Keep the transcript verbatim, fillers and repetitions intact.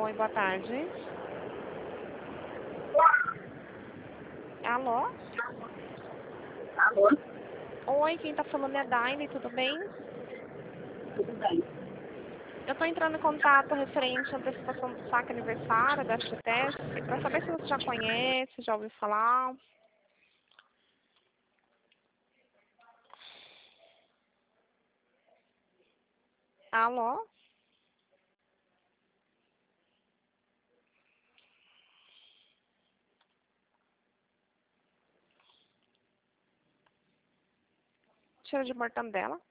Oi, boa tarde. Alô? Alô? Oi, quem tá falando é a Daine, tudo bem? Tudo bem. Eu tô entrando em contato referente à antecipação do saque aniversário da F G T S, para saber se você já conhece, já ouviu falar. Alô? Cheiro de mortandela.